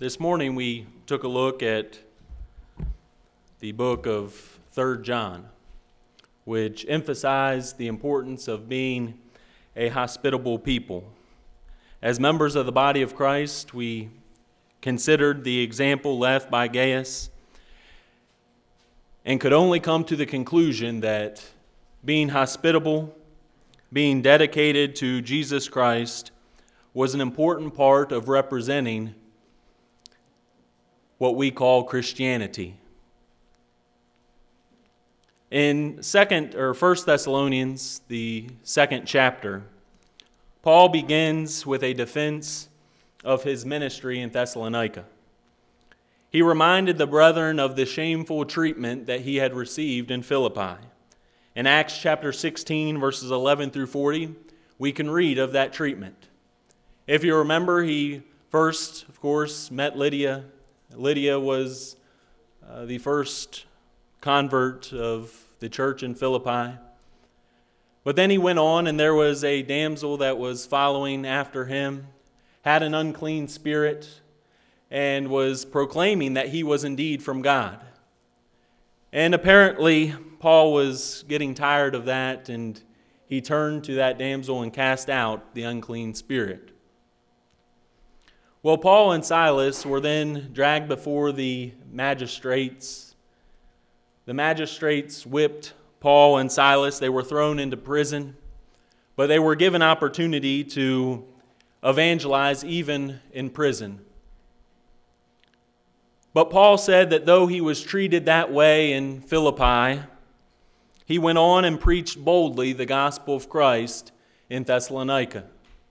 This morning we took a look at the book of 3 John, which emphasized the importance of being a hospitable people. As members of the body of Christ, we considered the example left by Gaius and could only come to the conclusion that being hospitable, being dedicated to Jesus Christ, was an important part of representing what we call Christianity. In 1 Thessalonians, the 2nd chapter, Paul begins with a defense of his ministry in Thessalonica. He reminded the brethren of the shameful treatment that he had received in Philippi. In Acts chapter 16, verses 11 through 40, we can read of that treatment. If you remember, he first, of course, met Lydia. Lydia was the first convert of the church in Philippi. But then he went on, and there was a damsel that was following after him, had an unclean spirit, and was proclaiming that he was indeed from God. And apparently, Paul was getting tired of that, and he turned to that damsel and cast out the unclean spirit. Well, Paul and Silas were then dragged before the magistrates. The magistrates whipped Paul and Silas. They were thrown into prison, but they were given opportunity to evangelize even in prison. But Paul said that though he was treated that way in Philippi, he went on and preached boldly the gospel of Christ in Thessalonica.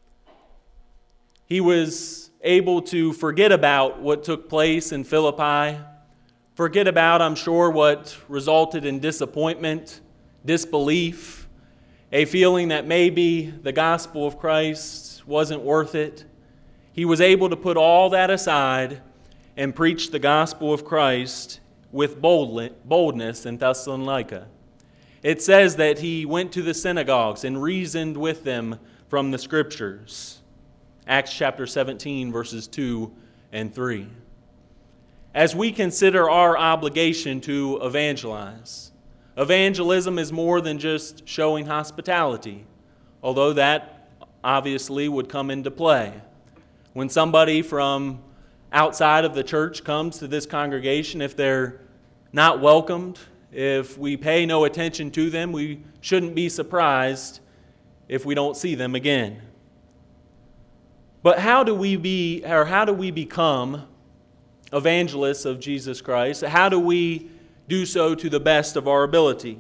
He was able to forget about what took place in Philippi, forget about, I'm sure, what resulted in disappointment, disbelief, a feeling that maybe the gospel of Christ wasn't worth it. He was able to put all that aside and preach the gospel of Christ with boldness in Thessalonica. It says that he went to the synagogues and reasoned with them from the Scriptures. Acts chapter 17, verses 2 and 3. As we consider our obligation to evangelize, evangelism is more than just showing hospitality, although that obviously would come into play. When somebody from outside of the church comes to this congregation, if they're not welcomed, if we pay no attention to them, we shouldn't be surprised if we don't see them again. But how do we become evangelists of Jesus Christ? How do we do so to the best of our ability?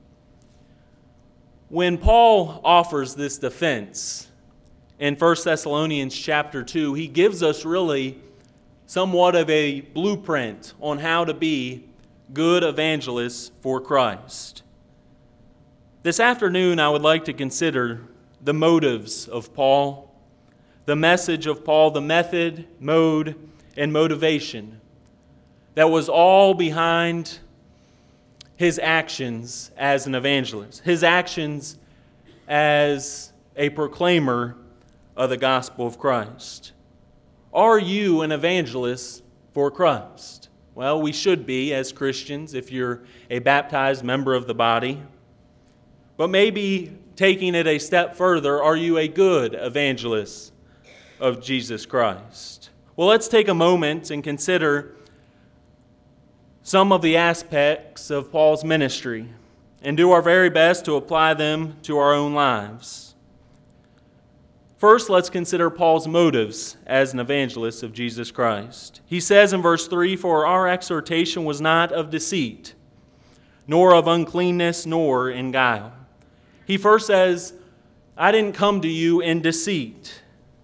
When Paul offers this defense in 1 Thessalonians chapter 2, he gives us really somewhat of a blueprint on how to be good evangelists for Christ. This afternoon, I would like to consider the motives of Paul, the message of Paul, the method, mode, and motivation that was all behind his actions as an evangelist, his actions as a proclaimer of the gospel of Christ. Are you an evangelist for Christ? Well, we should be as Christians if you're a baptized member of the body. But maybe taking it a step further, are you a good evangelist of Jesus Christ? Well, let's take a moment and consider some of the aspects of Paul's ministry and do our very best to apply them to our own lives. First, let's consider Paul's motives as an evangelist of Jesus Christ. He says in verse 3, "For our exhortation was not of deceit, nor of uncleanness, nor in guile." He first says, I didn't come to you in deceit.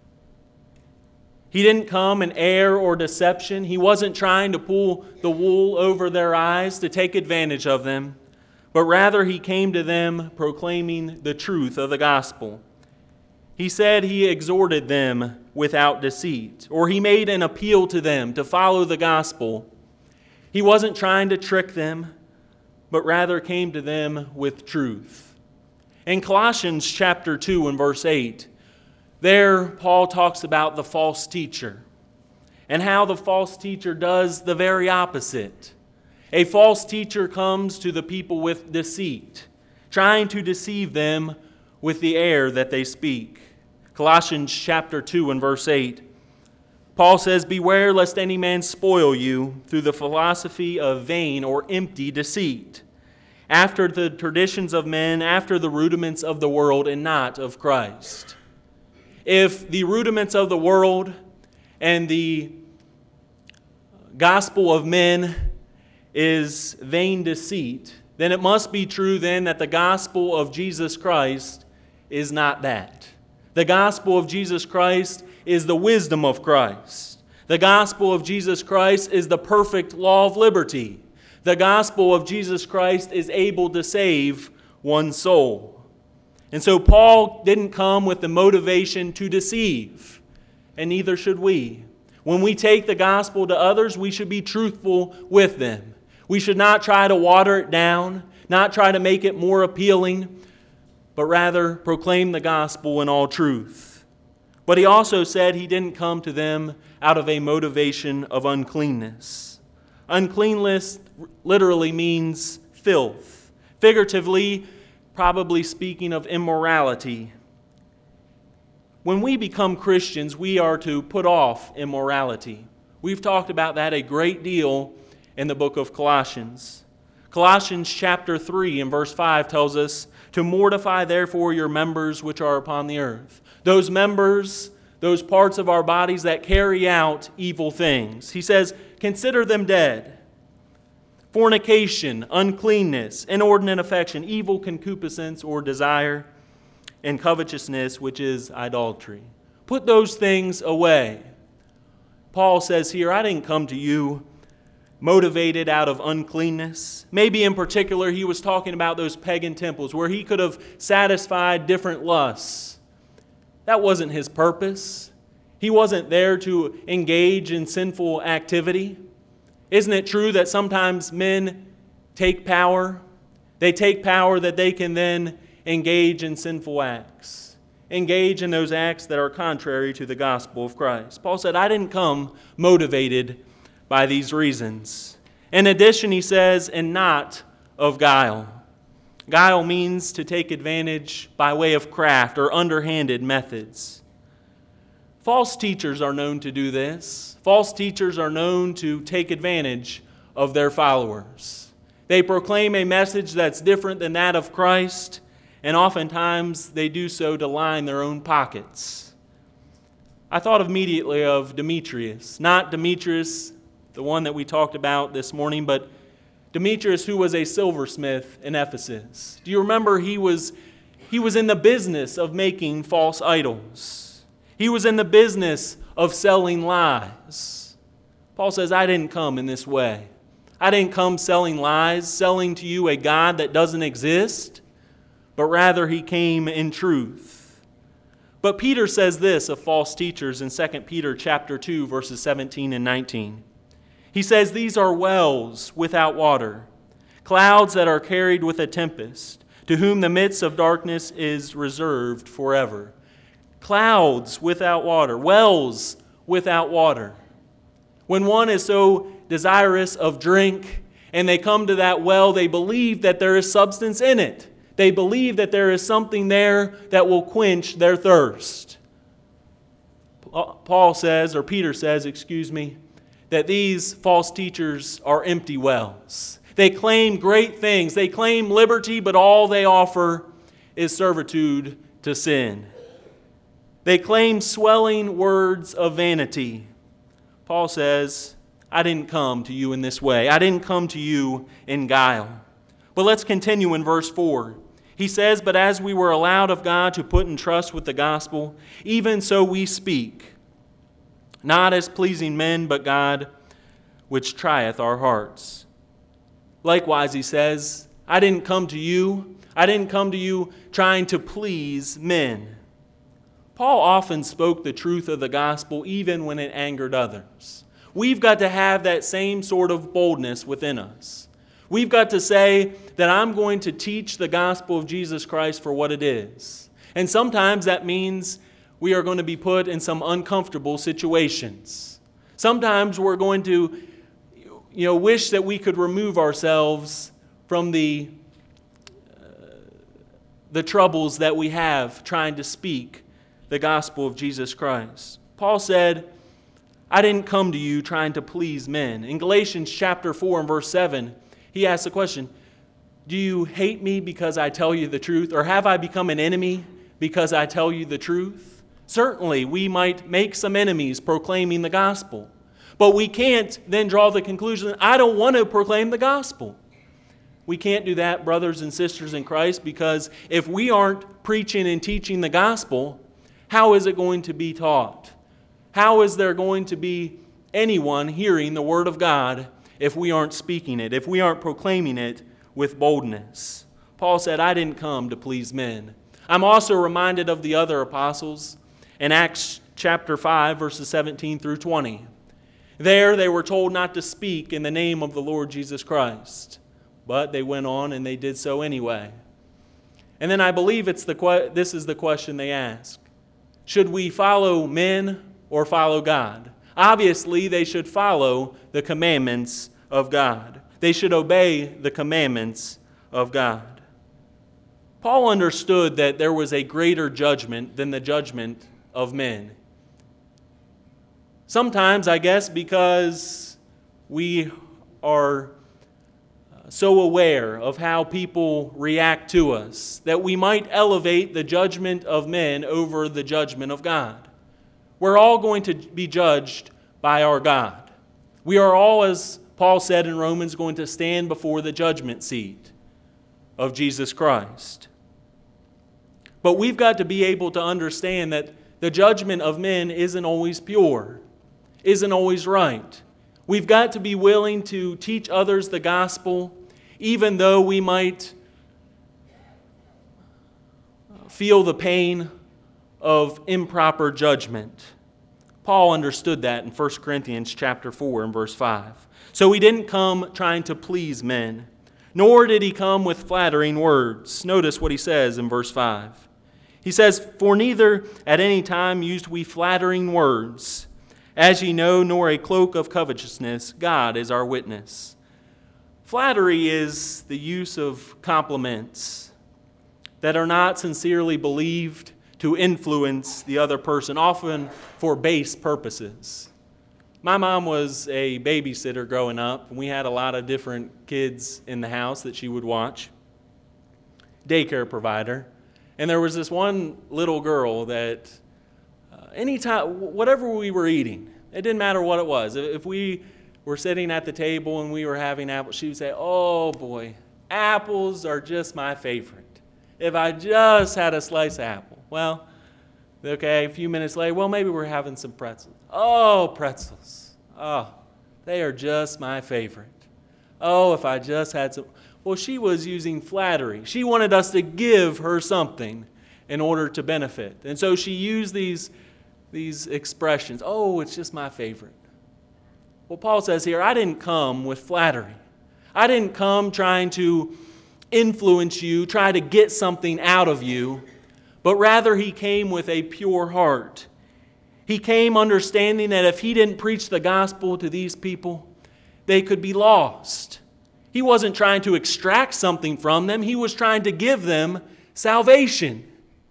He didn't come in error or deception. He wasn't trying to pull the wool over their eyes to take advantage of them, but rather he came to them proclaiming the truth of the gospel. He said he exhorted them without deceit, or he made an appeal to them to follow the gospel. He wasn't trying to trick them, but rather came to them with truth. In Colossians chapter 2 and verse 8, there Paul talks about the false teacher. and how the false teacher does the very opposite. A false teacher comes to the people with deceit, trying to deceive them with the air that they speak. Colossians chapter 2 and verse 8, Paul says, "Beware lest any man spoil you through the philosophy of vain or empty deceit, after the traditions of men, after the rudiments of the world, and not of Christ." If the rudiments of the world and the gospel of men is vain deceit, then it must be true then that the gospel of Jesus Christ is not that. The gospel of Jesus Christ is the wisdom of Christ. The gospel of Jesus Christ is the perfect law of liberty. The gospel of Jesus Christ is able to save one soul. And so Paul didn't come with the motivation to deceive, and neither should we. When we take the gospel to others, we should be truthful with them. We should not try to water it down, not try to make it more appealing, but rather proclaim the gospel in all truth. But he also said he didn't come to them out of a motivation of uncleanness. Uncleanness literally means filth. Figuratively, probably speaking of immorality. When we become Christians, we are to put off immorality. We've talked about that a great deal in the book of Colossians. Colossians chapter 3 and verse 5 tells us, "To mortify therefore your members which are upon the earth." Those members, those parts of our bodies that carry out evil things. He says, "Consider them dead. Fornication, uncleanness, inordinate affection, evil concupiscence or desire, and covetousness, which is idolatry." Put those things away. Paul says here, I didn't come to you motivated out of uncleanness. Maybe in particular he was talking about those pagan temples where he could have satisfied different lusts. That wasn't his purpose. He wasn't there to engage in sinful activity. Isn't it true that sometimes men take power? They take power that they can then engage in sinful acts. Engage in those acts that are contrary to the gospel of Christ. Paul said, I didn't come motivated by these reasons. In addition, he says, and not of guile. Guile means to take advantage by way of craft or underhanded methods. False teachers are known to do this. False teachers are known to take advantage of their followers. They proclaim a message that's different than that of Christ, and oftentimes they do so to line their own pockets. I thought immediately of Demetrius. Not Demetrius, the one that we talked about this morning, but Demetrius, who was a silversmith in Ephesus. Do you remember he was in the business of making false idols? He was in the business of selling lies. Paul says, I didn't come in this way. I didn't come selling lies, selling to you a God that doesn't exist, but rather he came in truth. But Peter says this of false teachers in 2 Peter chapter 2, verses 17 and 19. He says, these are wells without water, clouds that are carried with a tempest, to whom the midst of darkness is reserved forever. Clouds without water, wells without water. When one is so desirous of drink and they come to that well, they believe that there is substance in it. They believe that there is something there that will quench their thirst. Peter says, that these false teachers are empty wells. They claim great things. They claim liberty, but all they offer is servitude to sin. They claim swelling words of vanity. Paul says, I didn't come to you in this way. I didn't come to you in guile. But let's continue in verse 4. He says, but as we were allowed of God to put in trust with the gospel, even so we speak, not as pleasing men, but God, which trieth our hearts. Likewise, he says, I didn't come to you trying to please men. Paul often spoke the truth of the gospel even when it angered others. We've got to have that same sort of boldness within us. We've got to say that I'm going to teach the gospel of Jesus Christ for what it is. And sometimes that means we are going to be put in some uncomfortable situations. Sometimes we're going to wish that we could remove ourselves from the troubles that we have trying to speak the gospel of Jesus Christ. Paul said, I didn't come to you trying to please men. In Galatians chapter 4 and verse 7, he asks the question, do you hate me because I tell you the truth? Or have I become an enemy because I tell you the truth? Certainly, we might make some enemies proclaiming the gospel. But we can't then draw the conclusion, I don't want to proclaim the gospel. We can't do that, brothers and sisters in Christ, because if we aren't preaching and teaching the gospel, how is it going to be taught? How is there going to be anyone hearing the word of God if we aren't speaking it, if we aren't proclaiming it with boldness? Paul said, I didn't come to please men. I'm also reminded of the other apostles in Acts chapter 5, verses 17 through 20. There they were told not to speak in the name of the Lord Jesus Christ. But they went on and they did so anyway. And then I believe this is the question they ask. Should we follow men or follow God? Obviously, they should follow the commandments of God. They should obey the commandments of God. Paul understood that there was a greater judgment than the judgment of men. Sometimes, I guess, because we are so aware of how people react to us, that we might elevate the judgment of men over the judgment of God. We're all going to be judged by our God. We are all, as Paul said in Romans, going to stand before the judgment seat of Jesus Christ. But we've got to be able to understand that the judgment of men isn't always pure, isn't always right. We've got to be willing to teach others the gospel, even though we might feel the pain of improper judgment. Paul understood that in 1 Corinthians chapter 4 and verse 5. So he didn't come trying to please men, nor did he come with flattering words. Notice what he says in verse 5. He says, For neither at any time used we flattering words, as ye know, nor a cloak of covetousness. God is our witness. Flattery is the use of compliments that are not sincerely believed to influence the other person, often for base purposes. My mom was a babysitter growing up, and we had a lot of different kids in the house that she would watch. Daycare provider. And there was this one little girl that anytime, whatever we were eating, it didn't matter what it was. If we were sitting at the table and we were having apples, she would say, oh boy, apples are just my favorite. If I just had a slice of apple. Well, okay, a few minutes later, well, maybe we're having some pretzels. Oh, pretzels. Oh, they are just my favorite. Oh, if I just had some. Well, she was using flattery. She wanted us to give her something in order to benefit. And so she used these expressions. Oh, it's just my favorite. Well, Paul says here, I didn't come with flattery. I didn't come trying to influence you, try to get something out of you, but rather he came with a pure heart. He came understanding that if he didn't preach the gospel to these people, they could be lost. He wasn't trying to extract something from them. He was trying to give them salvation.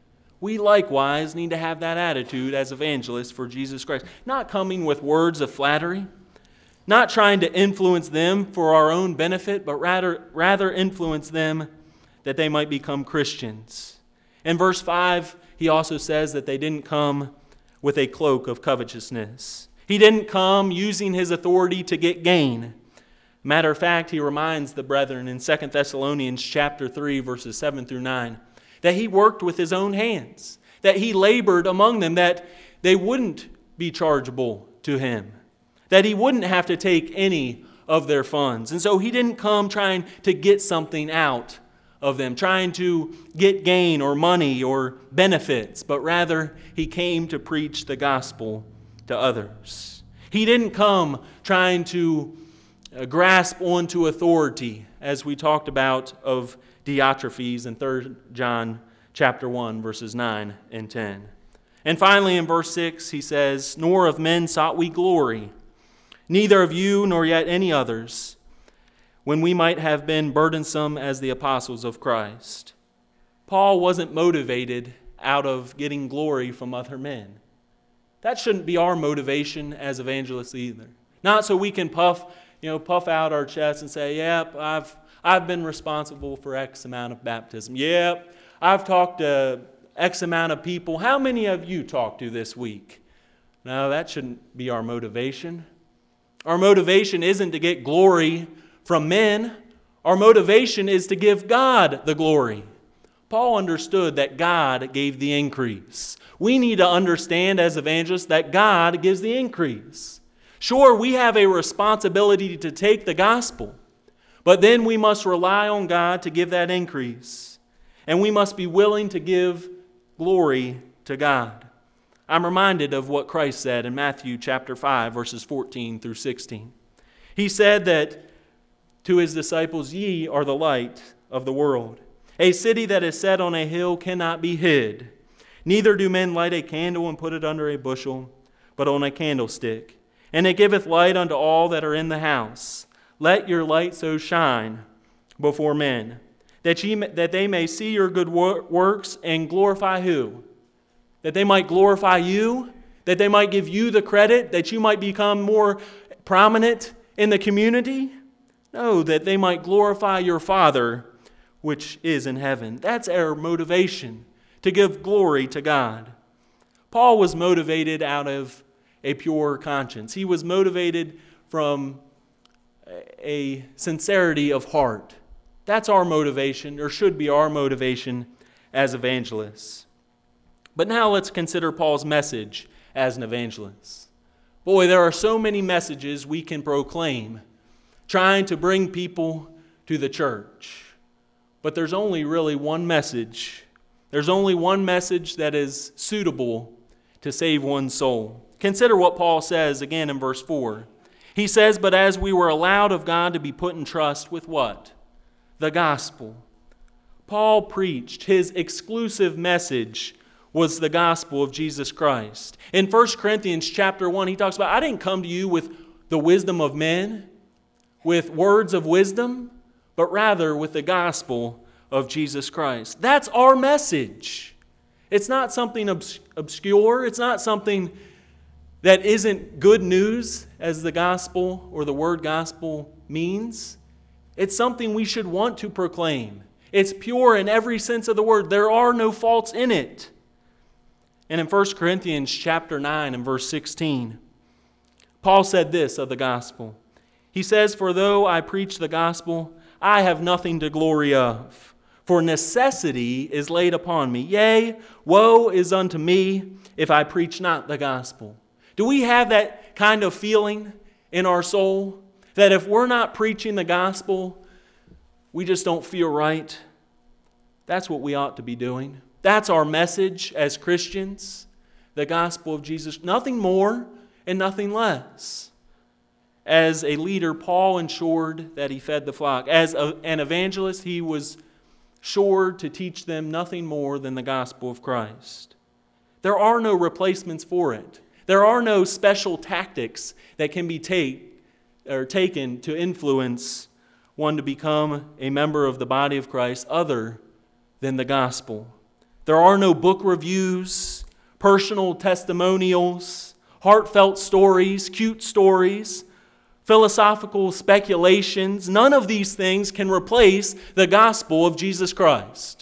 We likewise need to have that attitude as evangelists for Jesus Christ. Not coming with words of flattery, not trying to influence them for our own benefit, but rather influence them that they might become Christians. In verse 5, he also says that they didn't come with a cloak of covetousness. He didn't come using his authority to get gain. Matter of fact, he reminds the brethren in 2 Thessalonians chapter 3, verses 7 through 9, that he worked with his own hands, that he labored among them, that they wouldn't be chargeable to him, that he wouldn't have to take any of their funds. And so he didn't come trying to get something out of them, trying to get gain or money or benefits, but rather he came to preach the gospel to others. He didn't come trying to grasp onto authority, as we talked about of Diotrephes in 3 John chapter 1, verses 9 and 10. And finally in verse 6, he says, Nor of men sought we glory, neither of you nor yet any others, when we might have been burdensome as the apostles of Christ. Paul wasn't motivated out of getting glory from other men. That shouldn't be our motivation as evangelists either. Not so we can puff out our chests and say, yep, I've been responsible for X amount of baptism. Yep, I've talked to X amount of people. How many have you talked to this week? No, that shouldn't be our motivation. Our motivation isn't to get glory from men. Our motivation is to give God the glory. Paul understood that God gave the increase. We need to understand as evangelists that God gives the increase. Sure, we have a responsibility to take the gospel, but then we must rely on God to give that increase. And we must be willing to give glory to God. I'm reminded of what Christ said in Matthew chapter 5, verses 14 through 16. He said that to his disciples, "Ye are the light of the world. A city that is set on a hill cannot be hid. Neither do men light a candle and put it under a bushel, but on a candlestick. And it giveth light unto all that are in the house. Let your light so shine before men, that they may see your good works and glorify" who? That they might glorify you, that they might give you the credit, that you might become more prominent in the community? No, that they might glorify your Father which is in heaven. That's our motivation, to give glory to God. Paul was motivated out of a pure conscience. He was motivated from a sincerity of heart. That's our motivation, or should be our motivation as evangelists. But now let's consider Paul's message as an evangelist. Boy, there are so many messages we can proclaim, trying to bring people to the church. But there's only really one message. There's only one message that is suitable to save one's soul. Consider what Paul says again in verse 4. He says, "But as we were allowed of God to be put in trust with" what? The gospel. Paul preached, his exclusive message was the gospel of Jesus Christ. In 1 Corinthians chapter 1, he talks about, "I didn't come to you with the wisdom of men, with words of wisdom, but rather with the gospel of Jesus Christ." That's our message. It's not something obscure. It's not something that isn't good news, as the gospel or the word gospel means. It's something we should want to proclaim. It's pure in every sense of the word. There are no faults in it. And in 1 Corinthians chapter 9 and verse 16, Paul said this of the gospel. He says, "For though I preach the gospel, I have nothing to glory of. For necessity is laid upon me. Yea, woe is unto me if I preach not the gospel." Do we have that kind of feeling in our soul? That if we're not preaching the gospel, we just don't feel right? That's what we ought to be doing. That's our message as Christians. The gospel of Jesus. Nothing more and nothing less. As a leader, Paul ensured that he fed the flock. As an evangelist, he was sure to teach them nothing more than the gospel of Christ. There are no replacements for it. There are no special tactics that can be taken to influence one to become a member of the body of Christ other than the gospel. There are no book reviews, personal testimonials, heartfelt stories, cute stories, philosophical speculations. None of these things can replace the gospel of Jesus Christ.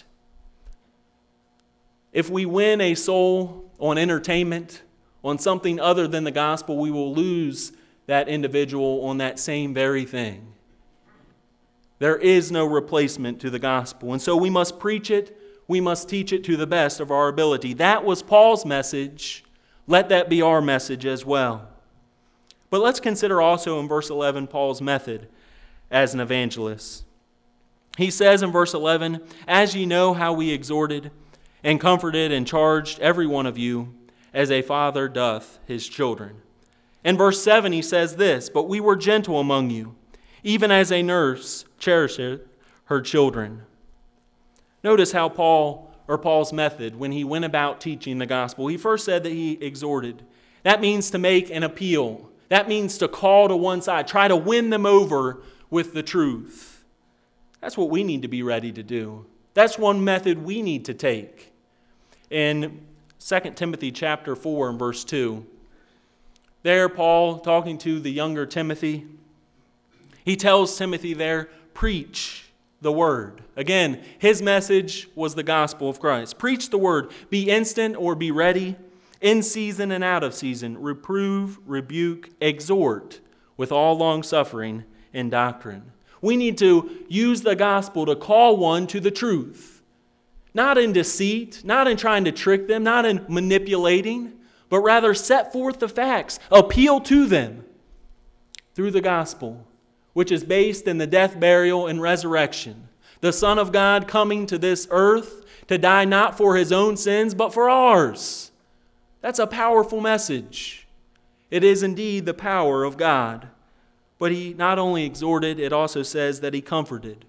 If we win a soul on entertainment, on something other than the gospel, we will lose that individual on that same very thing. There is no replacement to the gospel. And so we must preach it, we must teach it to the best of our ability. That was Paul's message. Let that be our message as well. But let's consider also in verse 11 Paul's method as an evangelist. He says in verse 11, "As ye know how we exhorted and comforted and charged every one of you, as a father doth his children." In verse 7 he says this, "But we were gentle among you, even as a nurse cherisheth her children." Notice how Paul's method, when he went about teaching the gospel, he first said that he exhorted. That means to make an appeal, That means to call to one side, try to win them over with the truth. That's what we need to be ready to do. That's one method we need to take. In 2 Timothy chapter 4 and verse 2, there Paul, talking to the younger Timothy, he tells Timothy there, preach the word. Again, his message was the gospel of Christ. Preach the word. Be instant or be ready, in season and out of season. Reprove, rebuke, exhort with all long-suffering and doctrine. We need to use the gospel to call one to the truth. Not in deceit, not in trying to trick them, not in manipulating, but rather set forth the facts, appeal to them through the gospel, which is based in the death, burial, and resurrection. The Son of God coming to this earth to die not for his own sins, but for ours. That's a powerful message. It is indeed the power of God. But he not only exhorted, it also says that he comforted.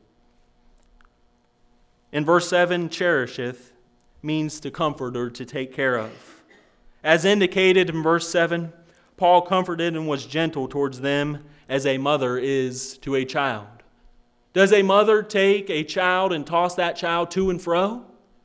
In verse 7, cherisheth means to comfort or to take care of. As indicated in verse 7, Paul comforted and was gentle towards them as a mother is to a child. Does a mother take a child and toss that child to and fro?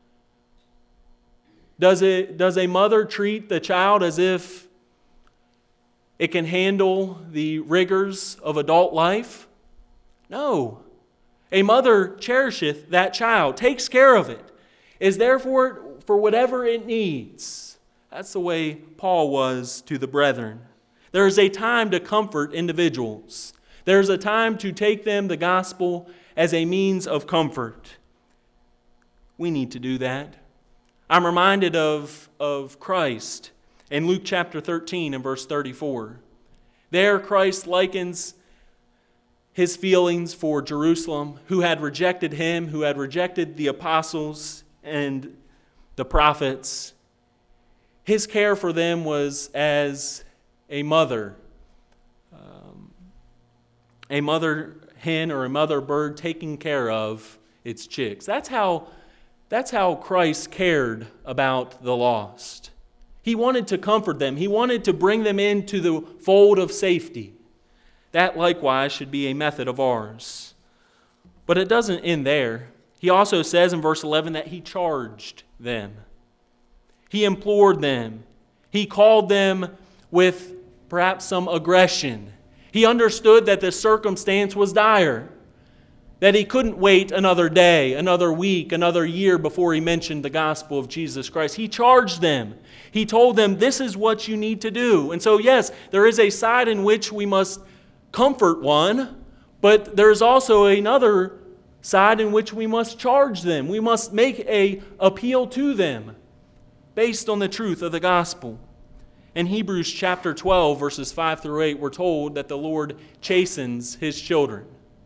Does a mother treat the child as if it can handle the rigors of adult life? No. A mother cherisheth that child, takes care of it, is there for whatever it needs. That's the way Paul was to the brethren. There is a time to comfort individuals. There's a time to take them the gospel as a means of comfort. We need to do that. I'm reminded of Christ in Luke chapter 13 and verse 34. There Christ likens his feelings for Jerusalem, who had rejected him, who had rejected the apostles and the prophets. His care for them was as a mother hen or a mother bird taking care of its chicks. That's how Christ cared about the lost. He wanted to comfort them. He wanted to bring them into the fold of safety. That likewise should be a method of ours. But it doesn't end there. He also says in verse 11 that he charged them. He implored them. He called them with perhaps some aggression. He understood that the circumstance was dire, that he couldn't wait another day, another week, another year before he mentioned the gospel of Jesus Christ. He charged them. He told them, this is what you need to do. And so, yes, there is a side in which we must comfort one, but there's also another side in which we must charge them. We must make an appeal to them based on the truth of the gospel. In Hebrews chapter 12, verses 5 through 8, we're told that the Lord chastens his children.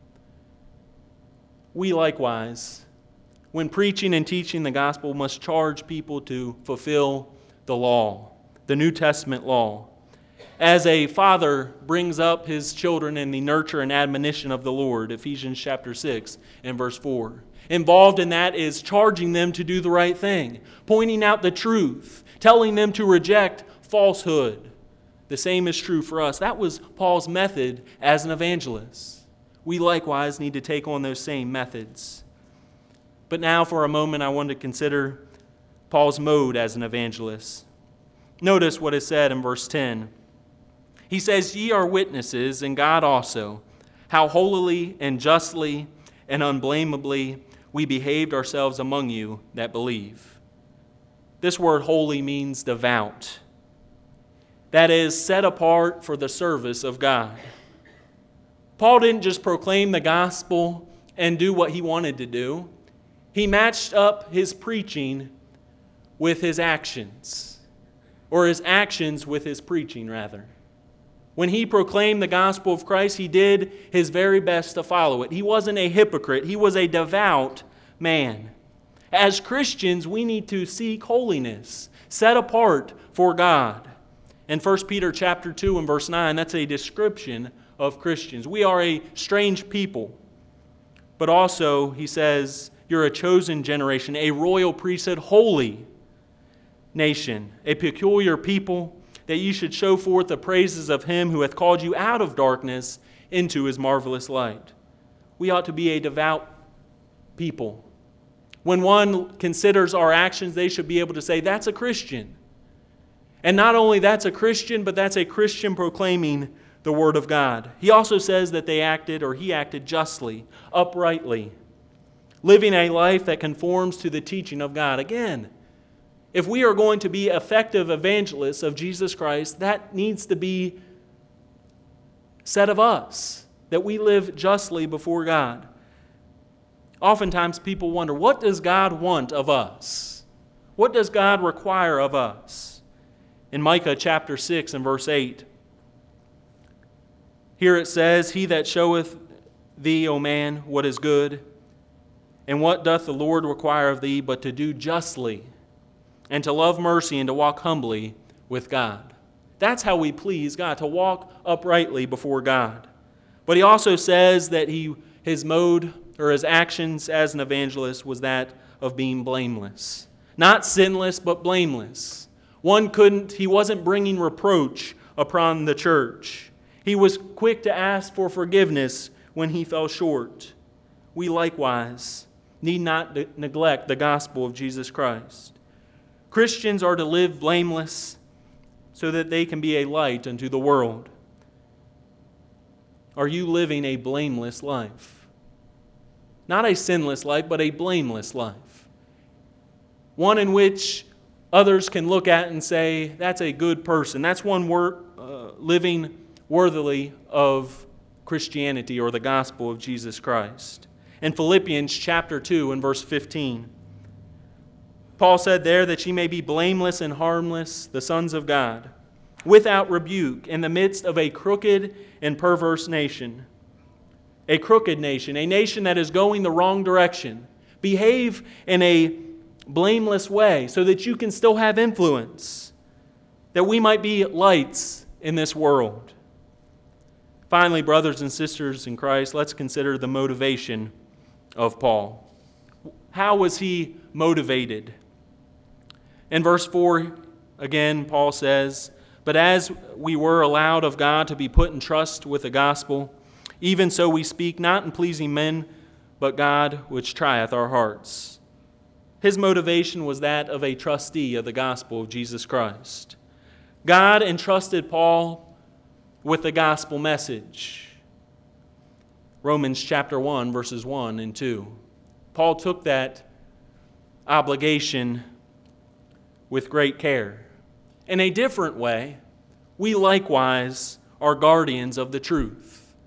We likewise, when preaching and teaching the gospel, must charge people to fulfill the law, the New Testament law. As a father brings up his children in the nurture and admonition of the Lord, Ephesians chapter 6 and verse 4. Involved in that is charging them to do the right thing, pointing out the truth, telling them to reject falsehood. The same is true for us. That was Paul's method as an evangelist. We likewise need to take on those same methods. But now for a moment I want to consider Paul's mode as an evangelist. Notice what is said in verse 10. He says, ye are witnesses, and God also, how holily and justly and unblameably we behaved ourselves among you that believe. This word holy means devout. That is, set apart for the service of God. Paul didn't just proclaim the gospel and do what he wanted to do. He matched up his preaching with his actions, or his actions with his preaching, rather. When he proclaimed the gospel of Christ, he did his very best to follow it. He wasn't a hypocrite. He was a devout man. As Christians, we need to seek holiness, set apart for God. In 1 Peter chapter 2 and verse 9, that's a description of Christians. We are a strange people. But also, he says, you're a chosen generation, a royal priesthood, holy nation, a peculiar people, that ye should show forth the praises of him who hath called you out of darkness into his marvelous light. We ought to be a devout people. When one considers our actions, they should be able to say, that's a Christian. And not only that's a Christian, but that's a Christian proclaiming the Word of God. He also says that he acted justly, uprightly, living a life that conforms to the teaching of God. Again, if we are going to be effective evangelists of Jesus Christ, that needs to be said of us, that we live justly before God. Oftentimes people wonder, what does God want of us? What does God require of us? In Micah chapter 6 and verse 8, here it says, He that showeth thee, O man, what is good, and what doth the Lord require of thee, but to do justly, and to love mercy, and to walk humbly with God. That's how we please God, to walk uprightly before God. But he also says that his mode or his actions as an evangelist was that of being blameless. Not sinless, but blameless. He wasn't bringing reproach upon the church. He was quick to ask for forgiveness when he fell short. We likewise need not neglect the gospel of Jesus Christ. Christians are to live blameless so that they can be a light unto the world. Are you living a blameless life? Not a sinless life, but a blameless life. One in which others can look at and say, that's a good person. That's one living worthily of Christianity or the gospel of Jesus Christ. In Philippians chapter 2 and verse 15, Paul said there that ye may be blameless and harmless, the sons of God, without rebuke, in the midst of a crooked and perverse nation. A crooked nation, a nation that is going the wrong direction. Behave in a blameless way so that you can still have influence, that we might be lights in this world. Finally, brothers and sisters in Christ, let's consider the motivation of Paul. How was he motivated? In verse 4, again, Paul says, But as we were allowed of God to be put in trust with the gospel, even so we speak, not in pleasing men, but God which trieth our hearts. His motivation was that of a trustee of the gospel of Jesus Christ. God entrusted Paul with the gospel message. Romans chapter 1, verses 1 and 2. Paul took that obligation with great care. In a different way, we likewise are guardians of the truth.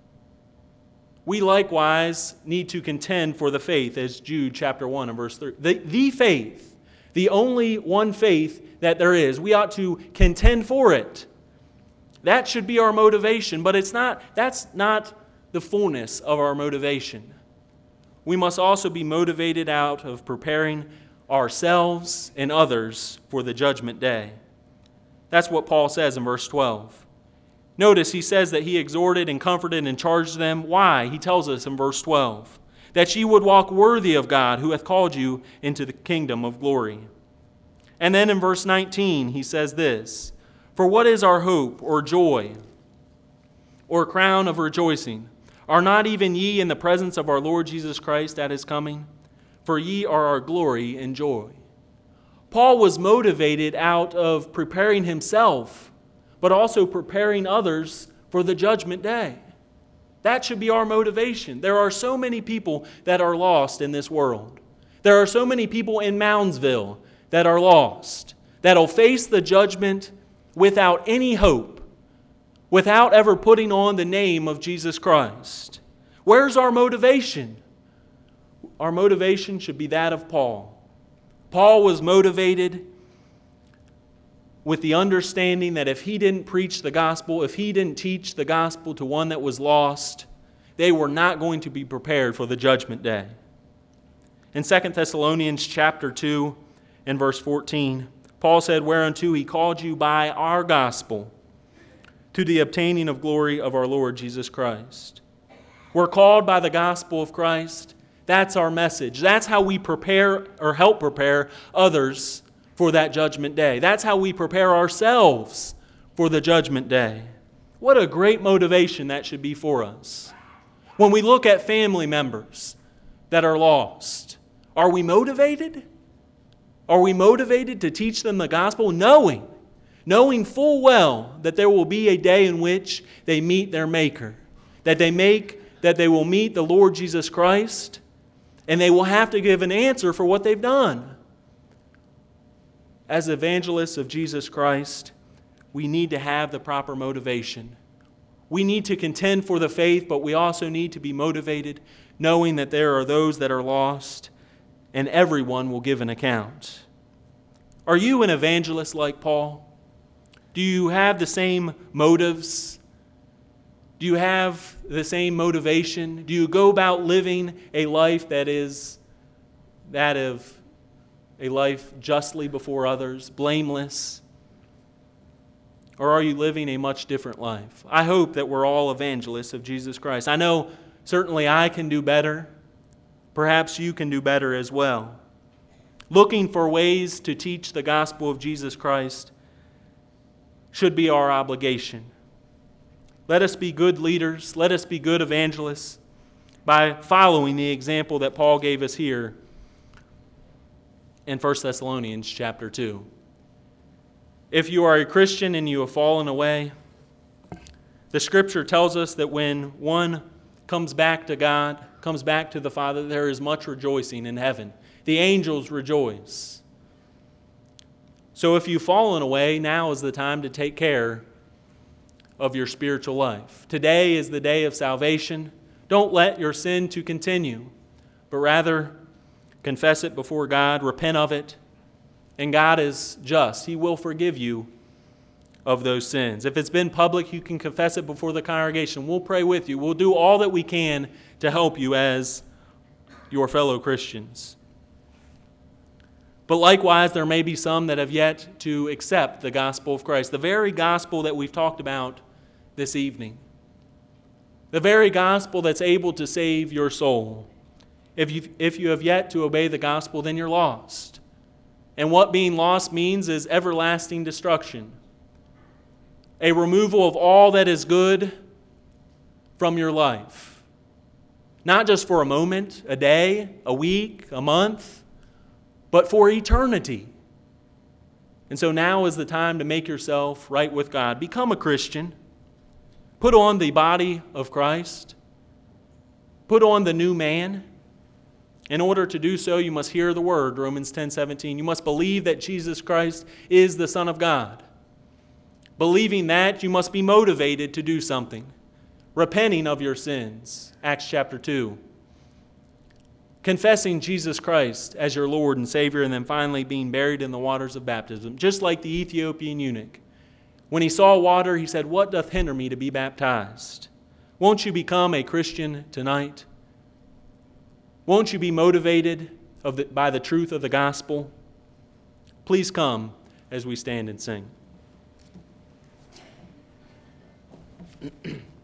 We likewise need to contend for the faith, as Jude chapter 1 and verse 3. The faith, the only one faith that there is. We ought to contend for it. That should be our motivation, but that's not the fullness of our motivation. We must also be motivated out of preparing ourselves and others for the judgment day. That's what Paul says in verse 12. Notice he says that he exhorted and comforted and charged them. Why? He tells us in verse 12. That ye would walk worthy of God who hath called you into the kingdom of glory. And then in verse 19 he says this. For what is our hope or joy or crown of rejoicing? Are not even ye in the presence of our Lord Jesus Christ at his coming? For ye are our glory and joy. Paul was motivated out of preparing himself, but also preparing others for the judgment day. That should be our motivation. There are so many people that are lost in this world. There are so many people in Moundsville that are lost, that will face the judgment without any hope, without ever putting on the name of Jesus Christ. Where's our motivation? Our motivation should be that of Paul. Paul was motivated with the understanding that if he didn't preach the gospel, if he didn't teach the gospel to one that was lost, they were not going to be prepared for the judgment day. In 2 Thessalonians chapter 2 and verse 14, Paul said, Whereunto he called you by our gospel to the obtaining of glory of our Lord Jesus Christ. We're called by the gospel of Christ. That's our message. That's how we prepare or help prepare others for that judgment day. That's how we prepare ourselves for the judgment day. What a great motivation that should be for us. When we look at family members that are lost, are we motivated? Are we motivated to teach them the gospel, knowing full well that there will be a day in which they meet their Maker, that they will meet the Lord Jesus Christ, and they will have to give an answer for what they've done? As evangelists of Jesus Christ, we need to have the proper motivation. We need to contend for the faith, but we also need to be motivated, knowing that there are those that are lost, and everyone will give an account. Are you an evangelist like Paul? Do you have the same motives? Do you have the same motivation? Do you go about living a life that is that of a life justly before others, blameless? Or are you living a much different life? I hope that we're all evangelists of Jesus Christ. I know certainly I can do better. Perhaps you can do better as well. Looking for ways to teach the gospel of Jesus Christ should be our obligation. Let us be good leaders. Let us be good evangelists by following the example that Paul gave us here in 1 Thessalonians chapter 2. If you are a Christian and you have fallen away, the Scripture tells us that when one comes back to God, comes back to the Father, there is much rejoicing in heaven. The angels rejoice. So if you've fallen away, now is the time to take care of your spiritual life. Today is the day of salvation. Don't let your sin to continue, but rather confess it before God, repent of it, and God is just. He will forgive you of those sins. If it's been public, you can confess it before the congregation. We'll pray with you. We'll do all that we can to help you as your fellow Christians. But likewise, there may be some that have yet to accept the gospel of Christ, the very gospel that we've talked about this evening. The very gospel that's able to save your soul. If you have yet to obey the gospel, then you're lost. And what being lost means is everlasting destruction. A removal of all that is good from your life. Not just for a moment, a day, a week, a month, but for eternity. And so now is the time to make yourself right with God. Become a Christian. Put on the body of Christ. Put on the new man. In order to do so, you must hear the word, Romans 10:17. You must believe that Jesus Christ is the Son of God. Believing that, you must be motivated to do something. Repenting of your sins, Acts chapter 2. Confessing Jesus Christ as your Lord and Savior, and then finally being buried in the waters of baptism. Just like the Ethiopian eunuch. When he saw water, he said, "What doth hinder me to be baptized?" Won't you become a Christian tonight? Won't you be motivated by the truth of the gospel? Please come as we stand and sing.